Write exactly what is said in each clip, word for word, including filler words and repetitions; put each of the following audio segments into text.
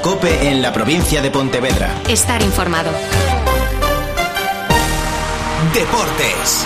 COPE en la provincia de Pontevedra. Estar informado. Deportes.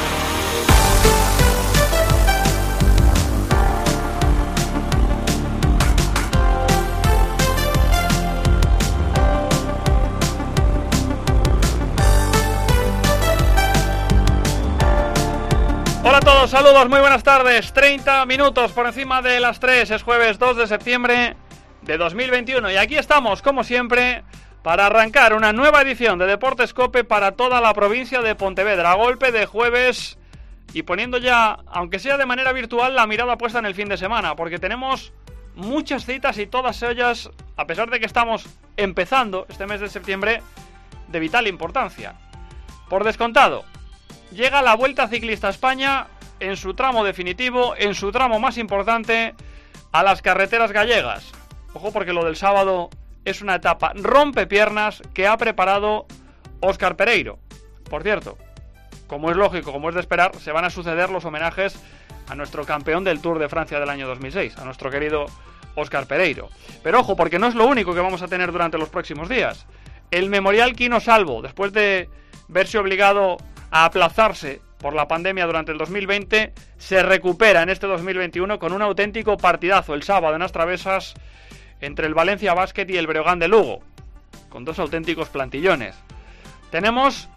Hola a todos, saludos, muy buenas tardes. treinta minutos por encima de las tres, es jueves dos de septiembre de dos mil veintiuno y aquí estamos, como siempre, para arrancar una nueva edición de Deportes COPE para toda la provincia de Pontevedra, a golpe de jueves y poniendo ya, aunque sea de manera virtual, la mirada puesta en el fin de semana, porque tenemos muchas citas y todas ellas, a pesar de que estamos empezando este mes de septiembre, de vital importancia. Por descontado, llega la Vuelta Ciclista a España en su tramo definitivo, en su tramo más importante, a las carreteras gallegas. Ojo, porque lo del sábado es una etapa rompepiernas que ha preparado Óscar Pereiro. Por cierto, como es lógico, como es de esperar, se van a suceder los homenajes a nuestro campeón del Tour de Francia del año dos mil seis, a nuestro querido Óscar Pereiro. Pero ojo, porque no es lo único que vamos a tener durante los próximos días. El Memorial Quino Salvo, después de verse obligado a aplazarse por la pandemia durante el dos mil veinte, se recupera en este dos mil veintiuno con un auténtico partidazo el sábado en Astravesas entre el Valencia Basket y el Breogán de Lugo, con dos auténticos plantillones. Tenemos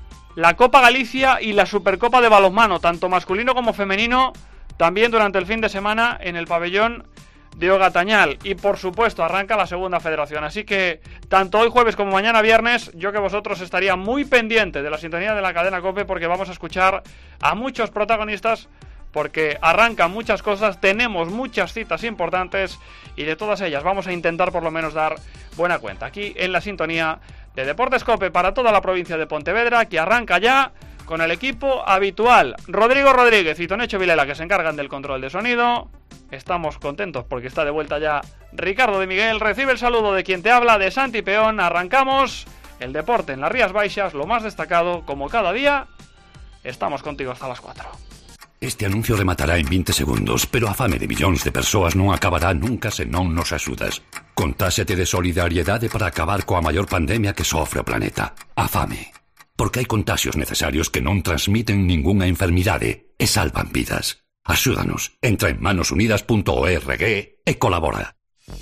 la Copa Galicia y la Supercopa de balonmano, tanto masculino como femenino, también durante el fin de semana en el pabellón de Ogatañal. Y por supuesto arranca la segunda federación, así que tanto hoy jueves como mañana viernes, yo que vosotros estaría muy pendiente de la sintonía de la cadena COPE, porque vamos a escuchar a muchos protagonistas, porque arrancan muchas cosas, tenemos muchas citas importantes y de todas ellas vamos a intentar por lo menos dar buena cuenta aquí en la sintonía de Deportes COPE para toda la provincia de Pontevedra, que arranca ya con el equipo habitual. Rodrigo Rodríguez y Tonecho Vilela, que se encargan del control de sonido. Estamos contentos porque está de vuelta ya Ricardo de Miguel. Recibe el saludo de quien te habla, de Santi Peón. Arrancamos el deporte en las Rías Baixas, lo más destacado, como cada día. Estamos contigo hasta las cuatro. Este anuncio rematará en veinte segundos, pero a fame de millóns de persoas non acabará nunca se non nos axudas. Contáxete de solidariedade para acabar coa maior pandemia que sofre o planeta, a fame. Porque hai contaxios necesarios que non transmiten ningunha enfermidade e salvan vidas. Axúdanos, entra en manos unidas punto org e colabora.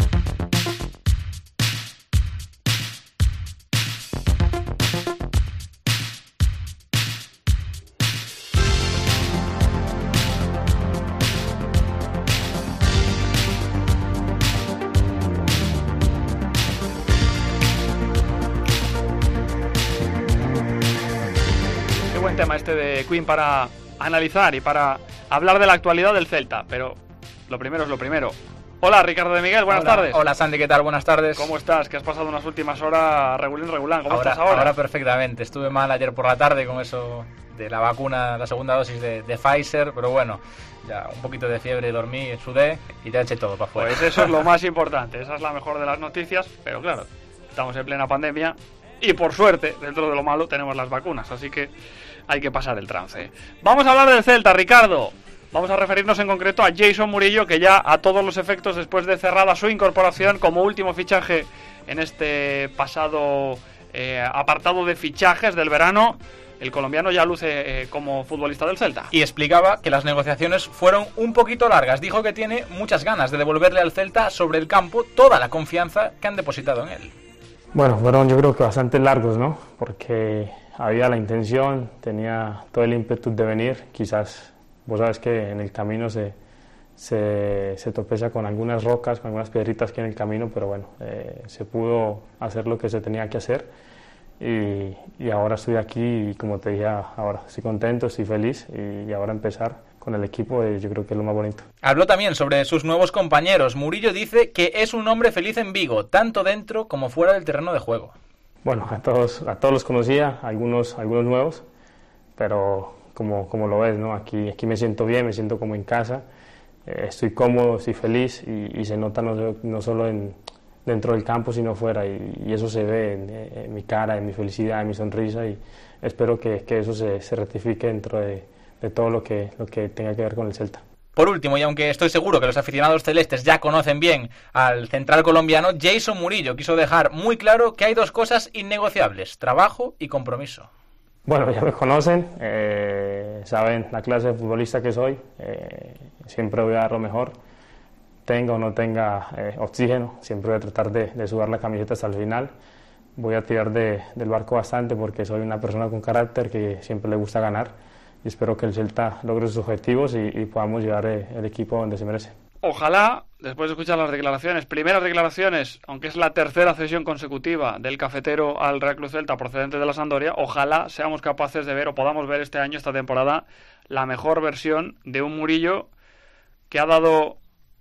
Tema este de Queen para analizar y para hablar de la actualidad del Celta, pero lo primero es lo primero. Hola Ricardo de Miguel, buenas hola, tardes. Hola Sandy, ¿qué tal? Buenas tardes. ¿Cómo estás? Que has pasado unas últimas horas regulín regulán. ¿Cómo ahora, estás ahora? Ahora perfectamente, estuve mal ayer por la tarde con eso de la vacuna, la segunda dosis de, de Pfizer, pero bueno, ya un poquito de fiebre, dormí, sudé y ya eché todo para afuera. Pues eso es lo más importante, esa es la mejor de las noticias, pero claro, estamos en plena pandemia y por suerte, dentro de lo malo, tenemos las vacunas, así que hay que pasar el trance. Vamos a hablar del Celta, Ricardo. Vamos a referirnos en concreto a Jason Murillo, que ya a todos los efectos, después de cerrada su incorporación como último fichaje en este pasado eh, apartado de fichajes del verano, el colombiano ya luce eh, como futbolista del Celta. Y explicaba que las negociaciones fueron un poquito largas. Dijo que tiene muchas ganas de devolverle al Celta sobre el campo toda la confianza que han depositado en él. Bueno, fueron yo creo que bastante largos, ¿no? Porque había la intención, tenía todo el ímpetu de venir. Quizás, vos sabes que en el camino se, se, se tropeza con algunas rocas, con algunas piedritas que hay en el camino, pero bueno, eh, se pudo hacer lo que se tenía que hacer. Y, y ahora estoy aquí y como te dije, ahora estoy contento, estoy feliz y, y ahora empezar con el equipo, eh, yo creo que es lo más bonito. Habló también sobre sus nuevos compañeros. Murillo dice que es un hombre feliz en Vigo, tanto dentro como fuera del terreno de juego. Bueno, a todos, a todos los conocía, algunos, algunos nuevos, pero como, como lo ves, ¿no? Aquí, aquí me siento bien, me siento como en casa, eh, estoy cómodo, estoy feliz y, y se nota no, no solo en, dentro del campo, sino fuera, y, y eso se ve en, en mi cara, en mi felicidad, en mi sonrisa, y espero que, que eso se, se rectifique dentro de, de todo lo que, lo que tenga que ver con el Celta. Por último, y aunque estoy seguro que los aficionados celestes ya conocen bien al central colombiano, Jason Murillo quiso dejar muy claro que hay dos cosas innegociables: trabajo y compromiso. Bueno, ya me conocen, eh, saben la clase de futbolista que soy, eh, siempre voy a dar lo mejor, tenga o no tenga eh, oxígeno, siempre voy a tratar de, de sudar la camiseta hasta el final, voy a tirar de, del barco bastante porque soy una persona con carácter que siempre le gusta ganar y espero que el Celta logre sus objetivos y, y podamos llevar eh, el equipo donde se merece. Ojalá, después de escuchar las declaraciones, primeras declaraciones, aunque es la tercera cesión consecutiva del cafetero al Real Club Celta procedente de la Sampdoria, ojalá seamos capaces de ver o podamos ver este año, esta temporada, la mejor versión de un Murillo que ha dado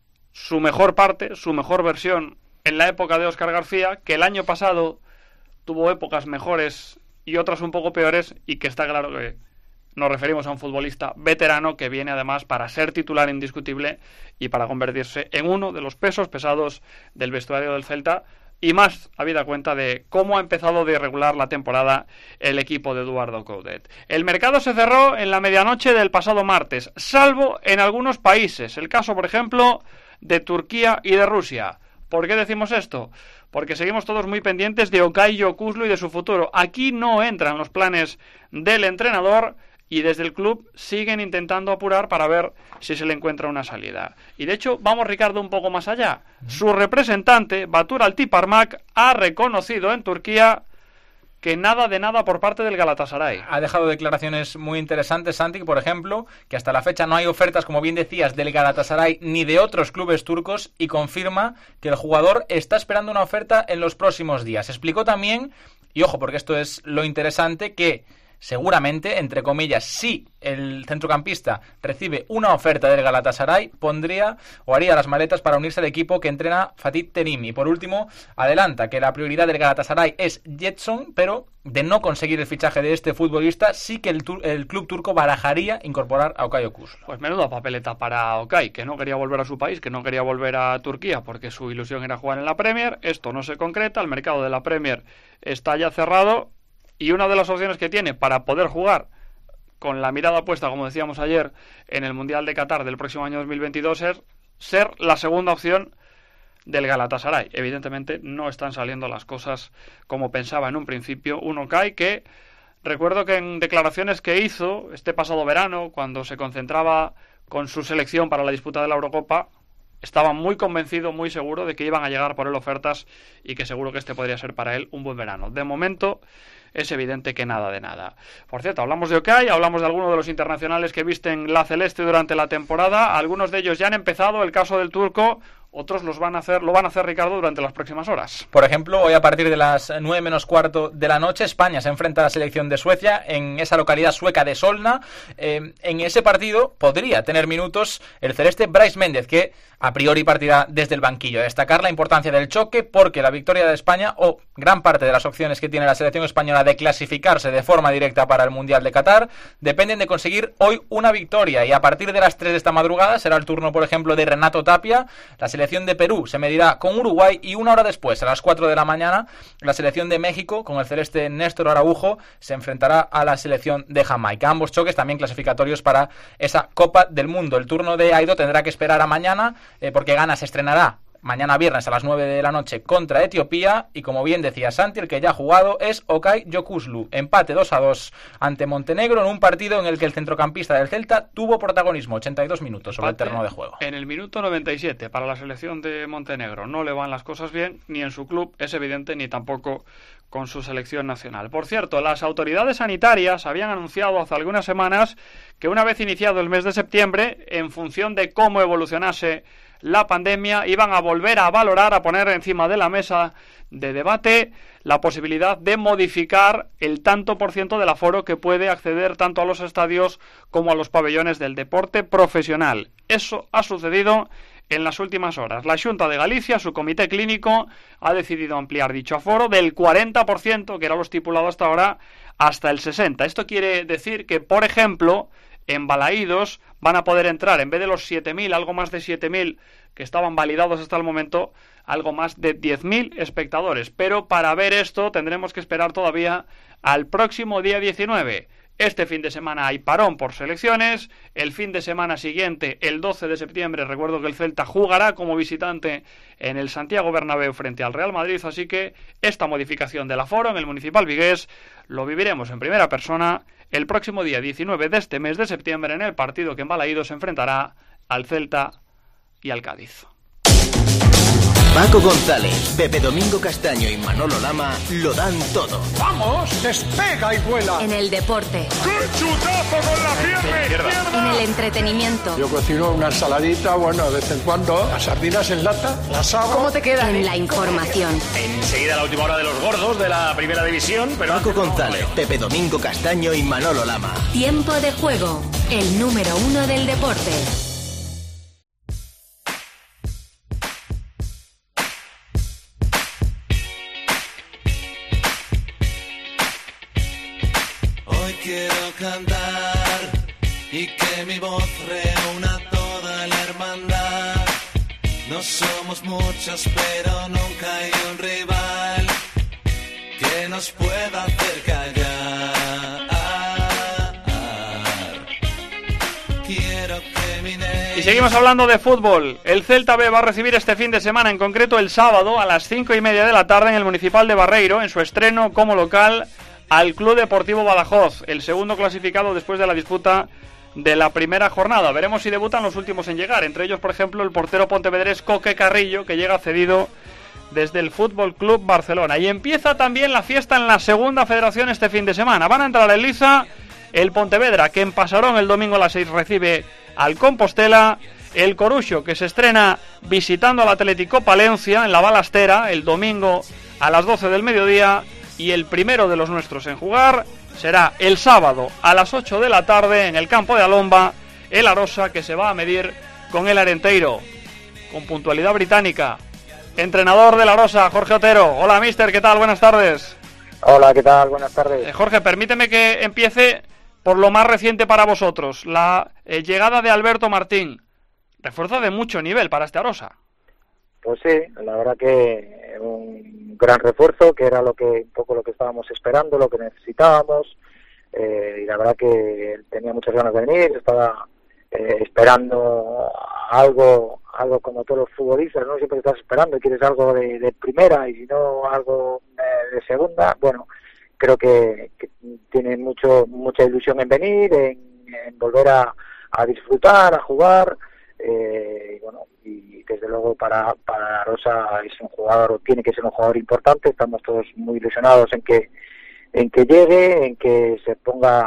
su mejor parte, su mejor versión en la época de Óscar García, que el año pasado tuvo épocas mejores y otras un poco peores, y que está claro que nos referimos a un futbolista veterano que viene además para ser titular indiscutible y para convertirse en uno de los pesos pesados del vestuario del Celta, y más habida cuenta de cómo ha empezado de irregular la temporada el equipo de Eduardo Coudet. El mercado se cerró en la medianoche del pasado martes, salvo en algunos países. El caso, por ejemplo, de Turquía y de Rusia. ¿Por qué decimos esto? Porque seguimos todos muy pendientes de Okay Yokuşlu y de su futuro. Aquí no entran los planes del entrenador y desde el club siguen intentando apurar para ver si se le encuentra una salida. Y de hecho, vamos, Ricardo, un poco más allá. Su representante, Batur Altıparmak, ha reconocido en Turquía que nada de nada por parte del Galatasaray. Ha dejado declaraciones muy interesantes, Santi, por ejemplo, que hasta la fecha no hay ofertas, como bien decías, del Galatasaray ni de otros clubes turcos, y confirma que el jugador está esperando una oferta en los próximos días. Explicó también, y ojo, porque esto es lo interesante, que seguramente, entre comillas, si el centrocampista recibe una oferta del Galatasaray, pondría o haría las maletas para unirse al equipo que entrena Fatih Terim. Y por último, adelanta que la prioridad del Galatasaray es Getson, pero de no conseguir el fichaje de este futbolista, sí que el, tur- el club turco barajaría incorporar a Okay Yokuşlu. Pues menuda papeleta para Okay, que no quería volver a su país, que no quería volver a Turquía porque su ilusión era jugar en la Premier. Esto no se concreta, el mercado de la Premier está ya cerrado. Y una de las opciones que tiene para poder jugar con la mirada puesta, como decíamos ayer, en el Mundial de Qatar del próximo año dos mil veintidós es ser la segunda opción del Galatasaray. Evidentemente no están saliendo las cosas como pensaba en un principio un Okay que, recuerdo que en declaraciones que hizo este pasado verano, cuando se concentraba con su selección para la disputa de la Eurocopa, estaba muy convencido, muy seguro de que iban a llegar por él ofertas y que seguro que este podría ser para él un buen verano. De momento es evidente que nada de nada. Por cierto, hablamos de Okay, hablamos de algunos de los internacionales que visten la celeste durante la temporada. Algunos de ellos ya han empezado, el caso del turco. Otros los van a hacer, lo van a hacer, Ricardo, durante las próximas horas. Por ejemplo, hoy a partir de las nueve menos cuarto de la noche, España se enfrenta a la selección de Suecia en esa localidad sueca de Solna. Eh, en ese partido podría tener minutos el celeste Brais Méndez, que a priori partirá desde el banquillo. A destacar la importancia del choque, porque la victoria de España, o gran parte de las opciones que tiene la selección española de clasificarse de forma directa para el Mundial de Qatar, dependen de conseguir hoy una victoria. Y a partir de las tres de esta madrugada será el turno, por ejemplo, de Renato Tapia. La selección de Perú se medirá con Uruguay, y una hora después, a las cuatro de la mañana, la selección de México, con el celeste Néstor Araujo, se enfrentará a la selección de Jamaica. Ambos choques también clasificatorios para esa Copa del Mundo. El turno de Aido tendrá que esperar a mañana, eh, porque Ghana se estrenará mañana viernes a las nueve de la noche contra Etiopía, y como bien decía Santi, el que ya ha jugado es Okay Yokuşlu. Empate dos a dos ante Montenegro en un partido en el que el centrocampista del Celta tuvo protagonismo, ochenta y dos minutos sobre Empate el terreno de juego. En el minuto noventa y siete para la selección de Montenegro. No le van las cosas bien, ni en su club, es evidente, ni tampoco con su selección nacional. Por cierto, las autoridades sanitarias habían anunciado hace algunas semanas que una vez iniciado el mes de septiembre, en función de cómo evolucionase la pandemia, iban a volver a valorar, a poner encima de la mesa de debate la posibilidad de modificar el tanto por ciento del aforo que puede acceder tanto a los estadios como a los pabellones del deporte profesional. Eso ha sucedido en las últimas horas. La Xunta de Galicia, su comité clínico, ha decidido ampliar dicho aforo del cuarenta por ciento, que era lo estipulado hasta ahora, hasta el sesenta por ciento. Esto quiere decir que, por ejemplo, en Balaídos van a poder entrar, en vez de los siete mil, algo más de siete mil que estaban validados hasta el momento, algo más de diez mil espectadores. Pero para ver esto tendremos que esperar todavía al próximo día diecinueve. Este fin de semana hay parón por selecciones. El fin de semana siguiente, el doce de septiembre, recuerdo que el Celta jugará como visitante en el Santiago Bernabéu frente al Real Madrid, así que esta modificación del aforo en el Municipal Vigués lo viviremos en primera persona el próximo día diecinueve de este mes de septiembre en el partido que en Balaídos se enfrentará al Celta y al Cádiz. Paco González, Pepe Domingo Castaño y Manolo Lama lo dan todo. ¡Vamos! ¡Despega y vuela! En el deporte. ¡Qué chutazo con la pierna izquierda! En el entretenimiento. Yo cocino una ensaladita, bueno, de vez en cuando, las sardinas en lata, las hago. ¿Cómo te queda? En la información. Enseguida la última hora de los gordos de la primera división. Pero Paco González, Pepe Domingo Castaño y Manolo Lama. Tiempo de juego. El número uno del deporte. Quiero cantar y que mi voz reúna toda la hermandad. No somos muchos, pero nunca hay un rival que nos pueda hacer callar. Quiero que mi Y seguimos hablando de fútbol. El Celta B va a recibir este fin de semana, en concreto el sábado, a las cinco y media de la tarde en el Municipal de Barreiro, en su estreno como local, al Club Deportivo Badajoz, el segundo clasificado después de la disputa de la primera jornada. Veremos si debutan los últimos en llegar, entre ellos, por ejemplo, el portero pontevedrés Coque Carrillo, que llega cedido desde el Fútbol Club Barcelona. Y empieza también la fiesta en la segunda federación este fin de semana. Van a entrar en liza el Pontevedra, que en Pasarón el domingo a las seis recibe al Compostela, el Coruxo, que se estrena visitando al Atlético Palencia en la Balastera el domingo a las doce del mediodía, y el primero de los nuestros en jugar será el sábado a las ocho de la tarde en el campo de Alomba, el Arosa, que se va a medir con el Arenteiro, con puntualidad británica. Entrenador del Arosa, Jorge Otero. Hola, mister, ¿qué tal? Buenas tardes. Hola, ¿qué tal? Buenas tardes. Eh, Jorge, permíteme que empiece por lo más reciente para vosotros, la eh, llegada de Alberto Martín. Refuerzo de mucho nivel para este Arosa. Pues sí, la verdad que un gran refuerzo, que era lo que un poco lo que estábamos esperando, lo que necesitábamos, eh, y la verdad que tenía muchas ganas de venir, estaba eh, esperando algo algo como todos los futbolistas, ¿no? Siempre estás esperando y quieres algo de, de primera, y si no algo de, de segunda. Bueno, creo que, que tiene mucho mucha ilusión en venir, en, en volver a, a disfrutar, a jugar. Eh, y bueno, y desde luego para para Rosa es un jugador, tiene que ser un jugador importante. Estamos todos muy ilusionados en que en que llegue, en que se ponga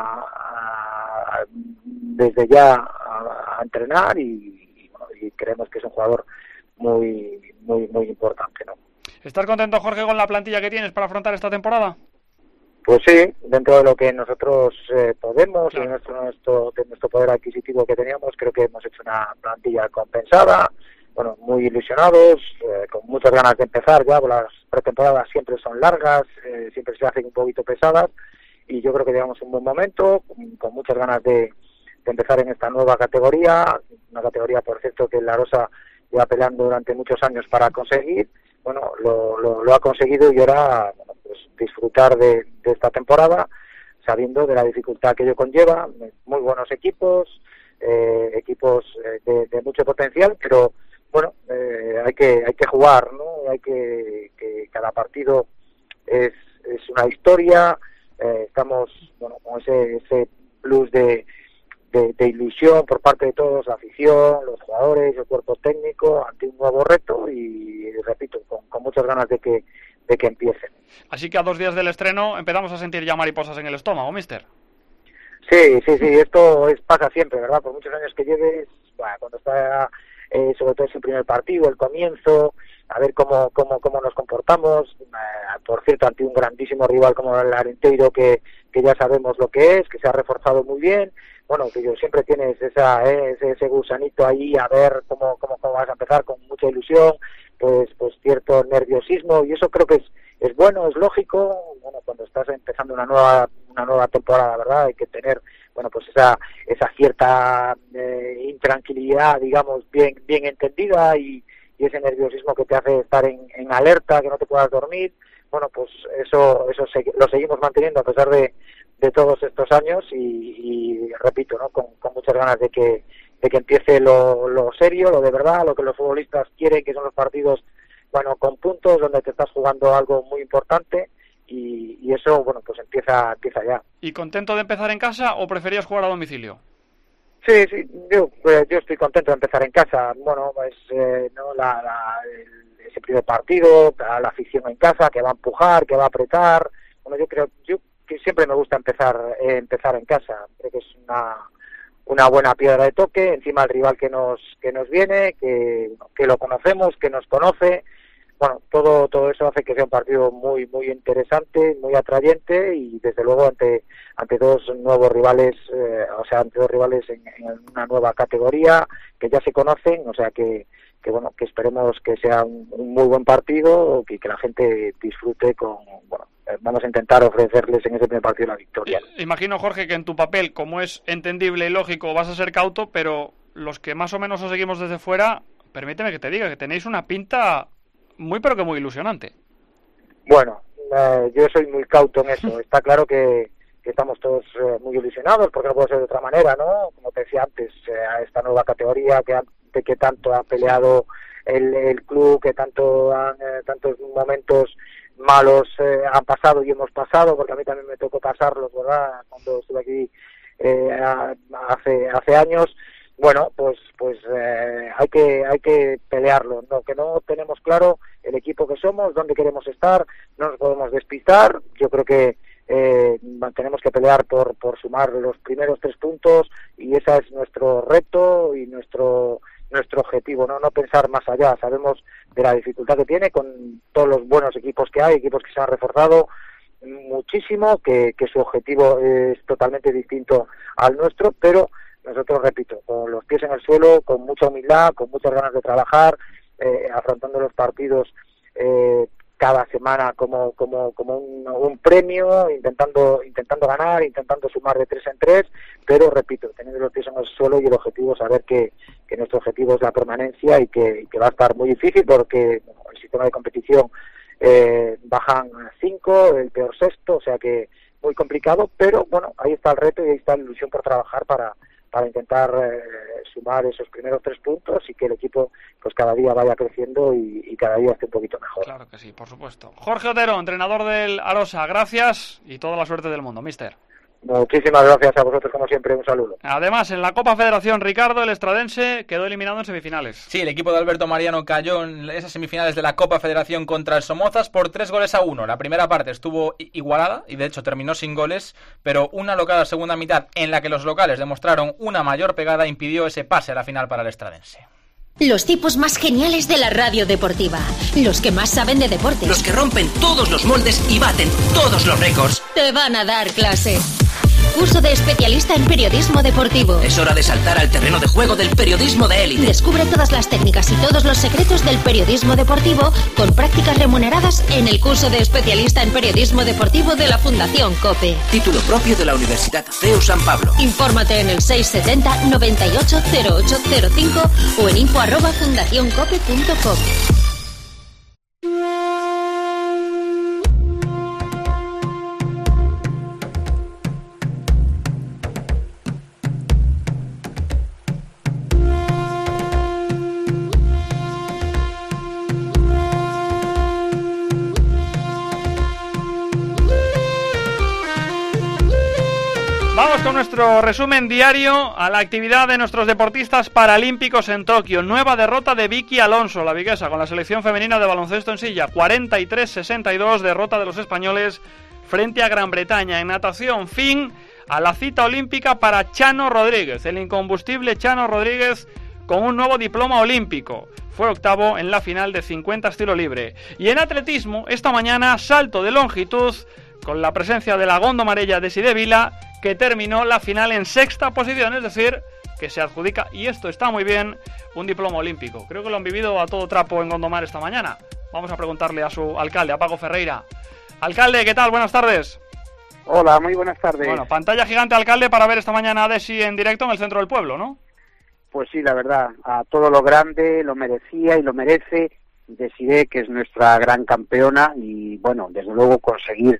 a, desde ya a, a entrenar, y, y, bueno, y creemos que es un jugador muy muy muy importante, ¿no? ¿Estás contento, Jorge, con la plantilla que tienes para afrontar esta temporada? Pues sí, dentro de lo que nosotros eh, podemos, claro, y de nuestro, nuestro, de nuestro poder adquisitivo que teníamos, creo que hemos hecho una plantilla compensada, bueno, muy ilusionados, eh, con muchas ganas de empezar ya, las pretemporadas siempre son largas, eh, siempre se hacen un poquito pesadas, y yo creo que llevamos un buen momento, con, con muchas ganas de, de empezar en esta nueva categoría, una categoría, por cierto, que la Rosa lleva peleando durante muchos años para conseguir. Bueno, lo, lo, lo ha conseguido, y ahora, bueno, pues disfrutar de, de esta temporada, sabiendo de la dificultad que ello conlleva. Muy buenos equipos, eh, equipos de, de mucho potencial, pero bueno, eh, hay que hay que jugar, ¿no? Hay que, que cada partido es, es una historia. Eh, estamos, bueno, con ese ese plus de De, de ilusión por parte de todos, la afición, los jugadores, el cuerpo técnico, ante un nuevo reto, y repito, con, con muchas ganas de que de que empiecen. Así que a dos días del estreno empezamos a sentir ya mariposas en el estómago, mister. Sí, sí, sí, esto es, pasa siempre, ¿verdad? Por muchos años que lleves, bueno, cuando está eh, sobre todo ese primer partido, el comienzo, a ver cómo cómo cómo nos comportamos, eh, por cierto, ante un grandísimo rival como el Arenteiro, que, que ya sabemos lo que es, que se ha reforzado muy bien. Bueno, que yo siempre tienes esa eh, ese, ese gusanito ahí, a ver cómo, cómo cómo vas a empezar, con mucha ilusión, pues pues cierto nerviosismo, y eso creo que es es bueno, es lógico. Bueno, cuando estás empezando una nueva una nueva temporada, ¿verdad? Hay que tener, bueno, pues esa esa cierta eh, intranquilidad, digamos, bien bien entendida, y, y ese nerviosismo que te hace estar en, en alerta, que no te puedas dormir. Bueno, pues eso eso se, lo seguimos manteniendo a pesar de de todos estos años y, y repito, ¿no? Con, con muchas ganas de que de que empiece lo, lo serio, lo de verdad, lo que los futbolistas quieren, que son los partidos, bueno, con puntos, donde te estás jugando algo muy importante y, y eso, bueno, pues empieza empieza ya. ¿Y contento de empezar en casa o preferías jugar a domicilio? Sí, sí, yo, eh, yo estoy contento de empezar en casa. Bueno, pues eh, no la, la el, ese primer partido, la, la afición en casa, que va a empujar, que va a apretar. Bueno, yo creo, yo que siempre me gusta empezar eh, empezar en casa. Creo que es una una buena piedra de toque, encima el rival que nos que nos viene, que, que lo conocemos, que nos conoce. Bueno, todo todo eso hace que sea un partido muy muy interesante, muy atrayente y desde luego ante ante dos nuevos rivales, eh, o sea, ante dos rivales en, en una nueva categoría que ya se conocen, o sea que que bueno, que esperemos que sea un, un muy buen partido y que la gente disfrute con, bueno, vamos a intentar ofrecerles en ese primer partido la victoria. Imagino, Jorge, que en tu papel, como es entendible y lógico, vas a ser cauto, pero los que más o menos os seguimos desde fuera, permíteme que te diga que tenéis una pinta muy pero que muy ilusionante. Bueno, eh, yo soy muy cauto en eso. Está claro que, que estamos todos eh, muy ilusionados, porque no puede ser de otra manera, ¿no? Como te decía antes, eh, a esta nueva categoría que han de que tanto ha peleado el, el club, que tanto han, eh, tantos momentos malos eh, han pasado y hemos pasado, porque a mí también me tocó pasarlos, ¿verdad? Cuando estuve aquí eh, a, hace hace años. Bueno, pues pues eh, hay que hay que pelearlo, ¿no? Que no tenemos claro el equipo que somos, dónde queremos estar, no nos podemos despistar. Yo creo que eh, tenemos que pelear por por sumar los primeros tres puntos y ese es nuestro reto y nuestro nuestro objetivo, no no pensar más allá. Sabemos de la dificultad que tiene con todos los buenos equipos que hay, equipos que se han reforzado muchísimo, que, que su objetivo es totalmente distinto al nuestro, pero nosotros, repito, con los pies en el suelo, con mucha humildad, con muchas ganas de trabajar, eh, afrontando los partidos eh, cada semana como como como un, un premio, intentando intentando ganar, intentando sumar de tres en tres, pero repito, teniendo los pies en el suelo y el objetivo, saber que, que nuestro objetivo es la permanencia y que, y que va a estar muy difícil porque bueno, el sistema de competición eh, bajan cinco, el peor sexto, o sea que muy complicado, pero bueno, ahí está el reto y ahí está la ilusión por trabajar para para intentar eh, sumar esos primeros tres puntos y que el equipo pues cada día vaya creciendo y, y cada día esté un poquito mejor. Claro que sí, por supuesto. Jorge Otero, entrenador del Arosa, gracias y toda la suerte del mundo, mister. Muchísimas gracias a vosotros, como siempre, un saludo. Además, en la Copa Federación, Ricardo, el estradense quedó eliminado en semifinales. Sí, el equipo de Alberto Mariano cayó en esas semifinales de la Copa Federación contra el Somozas por tres goles a uno. La primera parte estuvo igualada y de hecho terminó sin goles, pero una locada segunda mitad en la que los locales demostraron una mayor pegada impidió ese pase a la final para el estradense. Los tipos más geniales de la radio deportiva, los que más saben de deportes, los que rompen todos los moldes y baten todos los récords, te van a dar clase. Curso de especialista en periodismo deportivo. Es hora de saltar al terreno de juego del periodismo de élite. Descubre todas las técnicas y todos los secretos del periodismo deportivo con prácticas remuneradas en el curso de especialista en periodismo deportivo de la Fundación COPE. Título propio de la Universidad C E U San Pablo. Infórmate en el seiscientos setenta noventa y ocho cero ocho cero cinco o en info arroba fundacioncope punto com. Vamos con nuestro resumen diario a la actividad de nuestros deportistas paralímpicos en Tokio. Nueva derrota de Vicky Alonso, la viguesa, con la selección femenina de baloncesto en silla. cuarenta y tres sesenta y dos, derrota de los españoles frente a Gran Bretaña. En natación, fin a la cita olímpica para Chano Rodríguez, el incombustible Chano Rodríguez con un nuevo diploma olímpico. Fue octavo en la final de cincuenta estilo libre. Y en atletismo, esta mañana, salto de longitud con la presencia de la gondomarella de Side Vila, que terminó la final en sexta posición, es decir, que se adjudica, y esto está muy bien, un diploma olímpico. Creo que lo han vivido a todo trapo en Gondomar esta mañana. Vamos a preguntarle a su alcalde, a Paco Ferreira. Alcalde, ¿qué tal? Buenas tardes. Hola, muy buenas tardes. Bueno, pantalla gigante, alcalde, para ver esta mañana a Desi en directo en el centro del pueblo, ¿no? Pues sí, la verdad, a todo lo grande, lo merecía y lo merece. Desiree, que es nuestra gran campeona, y bueno, desde luego conseguir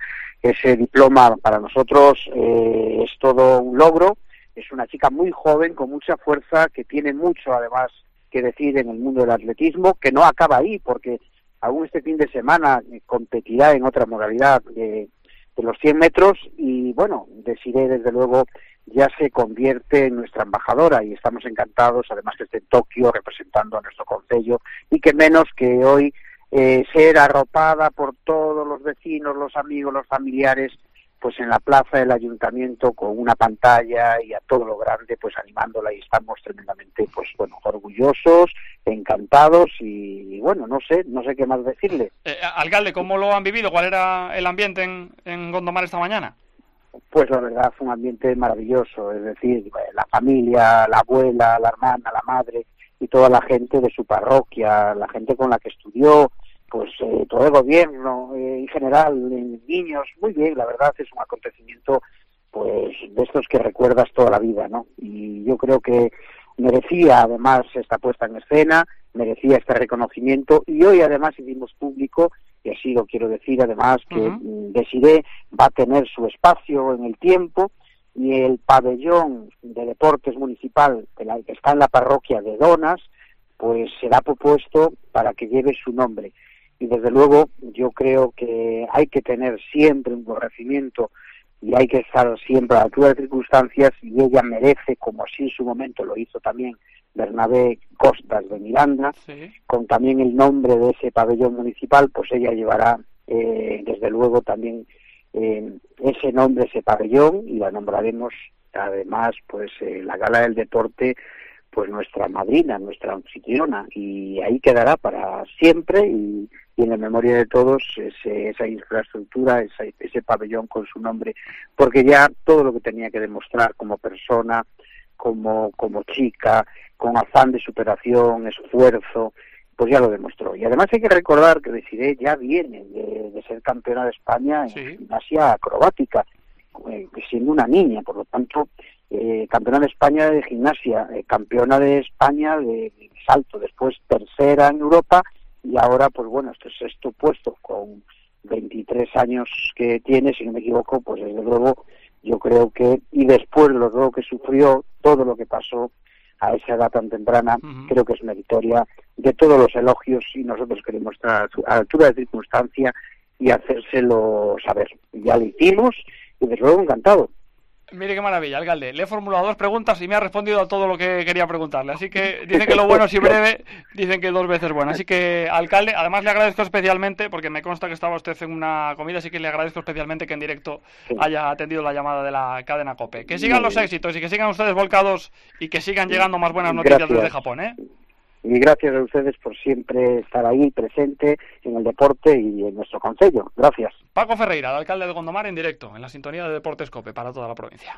ese diploma para nosotros eh, es todo un logro. Es una chica muy joven, con mucha fuerza, que tiene mucho además que decir en el mundo del atletismo, que no acaba ahí, porque aún este fin de semana competirá en otra modalidad de, de los cien metros, y bueno, Desiré desde luego ya se convierte en nuestra embajadora, y estamos encantados, además que esté en Tokio representando a nuestro concello, y que menos que hoy eh, ser arropada por todos los vecinos, los amigos, los familiares, pues en la plaza del ayuntamiento con una pantalla y a todo lo grande, pues animándola, y estamos tremendamente, pues bueno, orgullosos, encantados, y, y bueno, no sé, no sé qué más decirle. Eh, alcalde, ¿cómo lo han vivido? ¿Cuál era el ambiente en, en Gondomar esta mañana? Pues la verdad fue un ambiente maravilloso, es decir, la familia, la abuela, la hermana, la madre y toda la gente de su parroquia, la gente con la que estudió, pues eh, todo el gobierno eh, en general, eh, niños, muy bien, la verdad es un acontecimiento pues de estos que recuerdas toda la vida, ¿no? Y yo creo que merecía además esta puesta en escena, merecía este reconocimiento, y hoy además hicimos público, y así lo quiero decir además, que uh-huh. Desiré va a tener su espacio en el tiempo, y el pabellón de deportes municipal que, la, que está en la parroquia de Donas, pues será propuesto para que lleve su nombre. Y desde luego yo creo que hay que tener siempre un conocimiento y hay que estar siempre a la altura de circunstancias, y ella merece, como así en su momento lo hizo también Bernabé Costas de Miranda, sí. Con también el nombre de ese pabellón municipal, pues ella llevará eh, desde luego también eh, ese nombre, ese pabellón, y la nombraremos además pues eh, la Gala del Deporte, pues nuestra madrina, nuestra anfitriona, y ahí quedará para siempre, y, y en la memoria de todos ese, esa infraestructura, ese, ese pabellón con su nombre, porque ya todo lo que tenía que demostrar como persona, como, como chica, con afán de superación, esfuerzo, pues ya lo demostró. Y además hay que recordar que Desiré ya viene de, de ser campeona de España en sí. gimnasia acrobática, eh, siendo una niña, por lo tanto, Eh, campeona de España de gimnasia, eh, campeona de España de, de salto, después tercera en Europa, y ahora pues bueno, este sexto puesto con veintitrés años que tiene, si no me equivoco, pues desde luego yo creo que, y después de lo que sufrió, todo lo que pasó a esa edad tan temprana, uh-huh. creo que es meritoria de todos los elogios, y nosotros queremos estar a la altura de circunstancia y hacérselo saber. Ya lo hicimos, y desde luego encantado. Mire qué maravilla, alcalde. Le he formulado dos preguntas y me ha respondido a todo lo que quería preguntarle. Así que dicen que lo bueno es y breve, dicen que dos veces bueno. Así que, alcalde, además le agradezco especialmente, porque me consta que estaba usted en una comida, así que le agradezco especialmente que en directo haya atendido la llamada de la cadena COPE. Que sigan los éxitos y que sigan ustedes volcados y que sigan llegando más buenas noticias Gracias. Desde Japón, ¿eh? Y gracias a ustedes por siempre estar ahí presente en el deporte y en nuestro concello. Gracias. Paco Ferreira, el alcalde de Gondomar, en directo, en la sintonía de Deportes COPE para toda la provincia.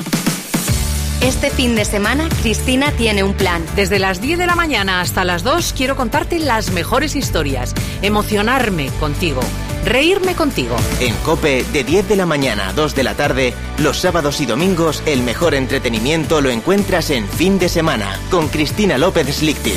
Este fin de semana, Cristina tiene un plan. Desde las diez de la mañana hasta las dos quiero contarte las mejores historias, emocionarme contigo, reírme contigo. En COPE, de diez de la mañana a dos de la tarde, los sábados y domingos, el mejor entretenimiento lo encuentras en Fin de Semana, con Cristina López Slichting.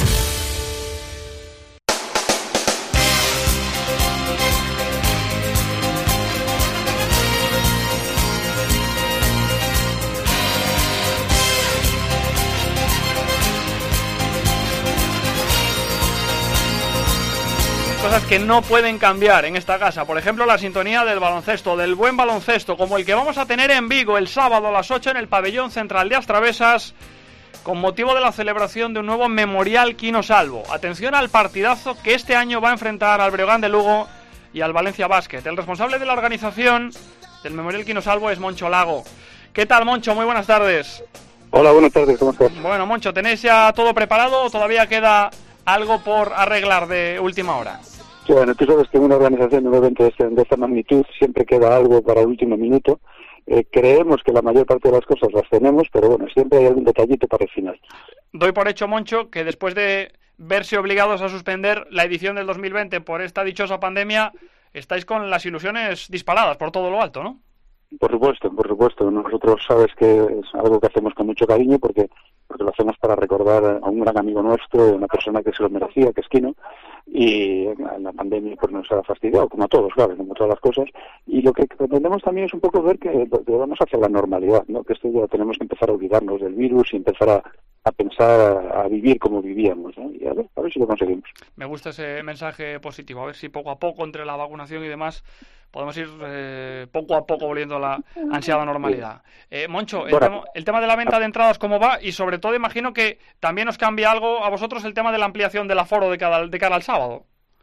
Cosas que no pueden cambiar en esta casa, por ejemplo la sintonía del baloncesto, del buen baloncesto, como el que vamos a tener en Vigo el sábado a las ocho en el pabellón central de Astravesas, con motivo de la celebración de un nuevo memorial Quino Salvo. Atención al partidazo que este año va a enfrentar al Breogán de Lugo y al Valencia Basket. El responsable de la organización del memorial Quino Salvo es Moncho Lago. ¿Qué tal, Moncho? Muy buenas tardes. Hola, buenas tardes, ¿cómo estás? Bueno, Moncho, ¿tenéis ya todo preparado o todavía queda algo por arreglar de última hora? Sí, bueno, tú sabes que en una organización de un evento de, este, de esta magnitud siempre queda algo para el último minuto. Eh, creemos que la mayor parte de las cosas las tenemos, pero bueno, siempre hay algún detallito para el final. Doy por hecho, Moncho, que después de verse obligados a suspender la edición del dos mil veinte por esta dichosa pandemia, estáis con las ilusiones disparadas por todo lo alto, ¿no? Por supuesto, por supuesto. Nosotros sabes que es algo que hacemos con mucho cariño porque, porque lo hacemos para recordar a un gran amigo nuestro, una persona que se lo merecía, que es Quino, y la pandemia pues nos ha fastidiado, como a todos, claro, como todas las cosas, y lo que pretendemos también es un poco ver que vamos hacia la normalidad, ¿no? Que esto ya tenemos que empezar a olvidarnos del virus y empezar a, a pensar, a, a vivir como vivíamos, ¿no? Y a ver, a ver si lo conseguimos. Me gusta ese mensaje positivo, a ver si poco a poco, entre la vacunación y demás, podemos ir eh, poco a poco volviendo a la ansiada normalidad. Eh, Moncho, el tema, el tema de la venta de entradas, ¿cómo va? Y sobre todo imagino que también os cambia algo a vosotros el tema de la ampliación del aforo de, cada, de cara al sábado.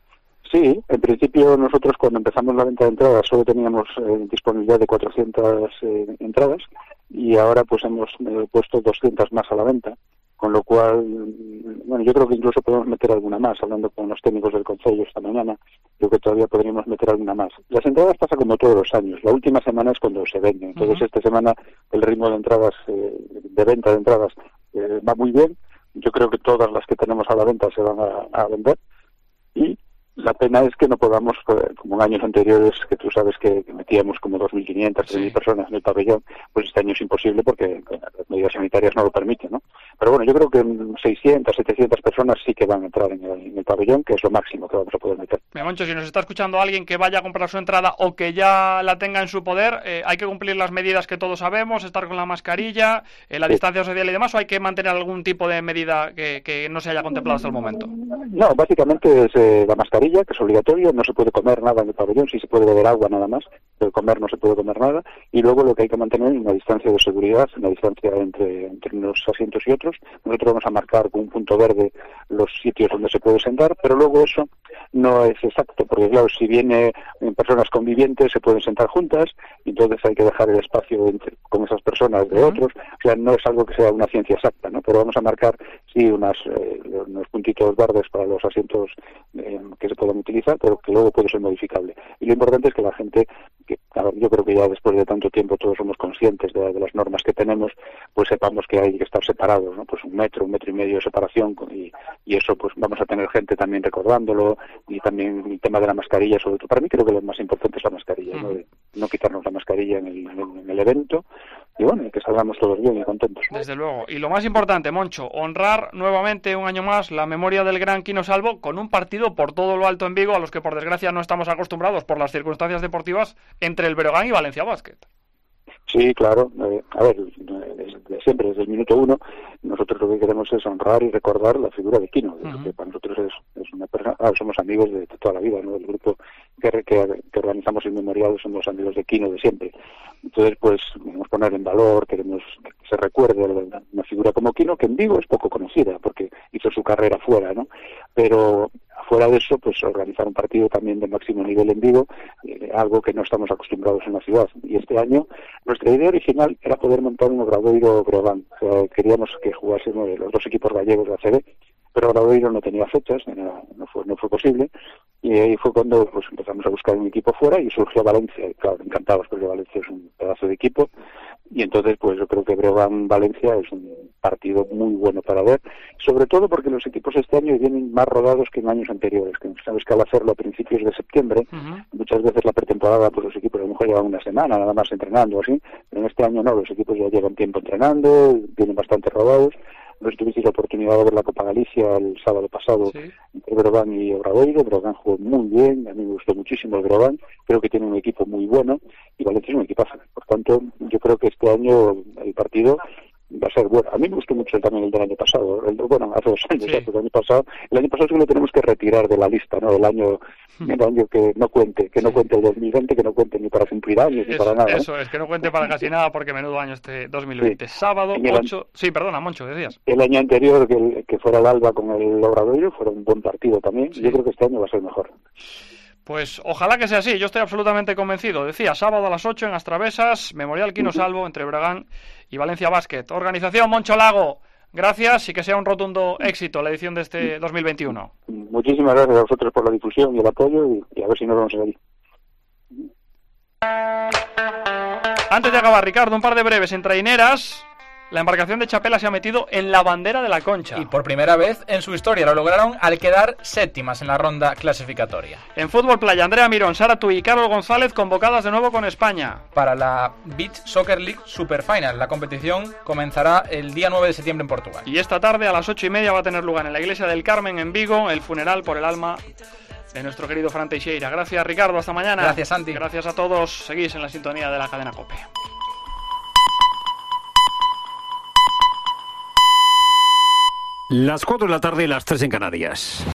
Sí, en principio nosotros cuando empezamos la venta de entradas solo teníamos eh, disponibilidad de cuatrocientas eh, entradas y ahora pues hemos eh, puesto doscientas más a la venta, con lo cual, bueno, yo creo que incluso podemos meter alguna más, hablando con los técnicos del Concello esta mañana, creo que todavía podríamos meter alguna más. Las entradas pasa como todos los años, la última semana es cuando se venden, entonces uh-huh. esta semana el ritmo de entradas, eh, de venta de entradas eh, va muy bien, yo creo que todas las que tenemos a la venta se van a, a vender, y la pena es que no podamos, como en años anteriores, que tú sabes que metíamos como dos mil quinientas, tres mil sí. personas en el pabellón, pues este año es imposible porque las medidas sanitarias no lo permiten, ¿no? Pero bueno, yo creo que seiscientas, setecientas personas sí que van a entrar en el, en el pabellón, que es lo máximo que vamos a poder meter. Mira, Moncho, si nos está escuchando alguien que vaya a comprar su entrada o que ya la tenga en su poder, eh, ¿hay que cumplir las medidas que todos sabemos, estar con la mascarilla, eh, la sí. distancia social y demás, o hay que mantener algún tipo de medida que, que no se haya contemplado hasta el momento? No, básicamente es eh, la mascarilla, que es obligatorio, no se puede comer nada en el pabellón, sí se puede beber agua nada más, pero comer no se puede comer nada, y luego lo que hay que mantener es una distancia de seguridad, una distancia entre, entre unos asientos y otros. Nosotros vamos a marcar con un punto verde los sitios donde se puede sentar, pero luego eso no es exacto, porque claro, si vienen personas convivientes se pueden sentar juntas, entonces hay que dejar el espacio entre, con esas personas de uh-huh. otros, o sea, no es algo que sea una ciencia exacta, ¿no? Pero vamos a marcar, sí, unas, eh, unos puntitos verdes para los asientos eh, que se puedan utilizar, pero que luego puede ser modificable. Y lo importante es que la gente, que a ver, yo creo que ya después de tanto tiempo todos somos conscientes de, de las normas que tenemos, pues sepamos que hay que estar separados, ¿no? Pues un metro, un metro y medio de separación, y, y eso pues vamos a tener gente también recordándolo, y también el tema de la mascarilla, sobre todo para mí creo que lo más importante es la mascarilla, ¿no? De no quitarnos la mascarilla en el, en, en el evento, y bueno, y que salgamos todos bien y contentos. Desde luego. Y lo más importante, Moncho, honrar nuevamente un año más la memoria del gran Quino Salvo con un partido por todo lo alto en Vigo, a los que por desgracia no estamos acostumbrados por las circunstancias deportivas, entre el Breogán y Valencia Basket. Sí, claro. Eh, a ver, desde siempre, desde el minuto uno, nosotros lo que queremos es honrar y recordar la figura de Quino, uh-huh. que para nosotros es, es una persona, ah, somos amigos de, de toda la vida, ¿no? El grupo que, que, que organizamos el memorial somos amigos de Quino de siempre. Entonces, pues, queremos poner en valor, queremos que se recuerde una figura como Quino, que en Vigo es poco conocida, porque hizo su carrera fuera, ¿no? Pero fuera de eso, pues organizar un partido también de máximo nivel en Vigo, eh, algo que no estamos acostumbrados en la ciudad. Y este año, nuestra idea original era poder montar un Obradoiro-Breogán. O sea, queríamos que jugásemos los dos equipos gallegos de A C B, pero Obradoiro no tenía fechas, no, no, fue, no fue posible, y ahí fue cuando pues empezamos a buscar un equipo fuera y surgió Valencia. Y, claro, encantados porque Valencia es un pedazo de equipo, y entonces pues yo creo que Breogán-Valencia es un partido muy bueno para ver, sobre todo porque los equipos este año vienen más rodados que en años anteriores, que sabes que al hacerlo a principios de septiembre, uh-huh. muchas veces la pretemporada pues los equipos a lo mejor llevan una semana nada más entrenando así, pero en este año no, los equipos ya llevan tiempo entrenando, vienen bastante rodados. No sé si tuvisteis la oportunidad de ver la Copa Galicia el sábado pasado, sí, entre Breogán y Obradoiro. Breogán jugó muy bien, a mí me gustó muchísimo el Breogán, creo que tiene un equipo muy bueno, y Valencia es un equipazo. Por tanto, yo creo que este año el partido va a ser bueno. A mí me gustó mucho también el del año pasado, el, bueno, hace dos años, sí. el año pasado, el año pasado sí que lo tenemos que retirar de la lista, ¿no? El año, el año que no cuente, que no sí. cuente el dos mil veinte, que no cuente ni para cumplir años, ni eso, para nada. Eso, ¿eh? Es que no cuente para casi nada, porque menudo año este dos mil veinte. Sí. Sábado, ocho... Sí, perdona, Moncho, decías. El año anterior, que, el, que fuera el Alba con el Obradoiro, fue un buen partido también. Sí. Yo creo que este año va a ser mejor. Pues ojalá que sea así, yo estoy absolutamente convencido. Decía, sábado a las ocho en Astravesas, Memorial Quino Salvo entre Breogán y Valencia Basket. Organización Moncho Lago, gracias y que sea un rotundo éxito la edición de este dos mil veintiuno. Muchísimas gracias a vosotros por la difusión y el apoyo, y, y a ver si nos vemos ahí. Antes de acabar, Ricardo, un par de breves en traineras. la embarcación de Chapela se ha metido en la bandera de la Concha. Y por primera vez en su historia lo lograron al quedar séptimas en la ronda clasificatoria. En fútbol playa, Andrea Mirón, Sara Tui y Carlos González convocadas de nuevo con España. Para la Beach Soccer League Super Final. La competición comenzará el día nueve de septiembre en Portugal. Y esta tarde a las ocho y media va a tener lugar en la iglesia del Carmen en Vigo el funeral por el alma de nuestro querido Fran Teixeira. Gracias, Ricardo, hasta mañana. Gracias, Santi. Gracias a todos, seguís en la sintonía de la cadena COPE. Las cuatro de la tarde y las tres en Canarias.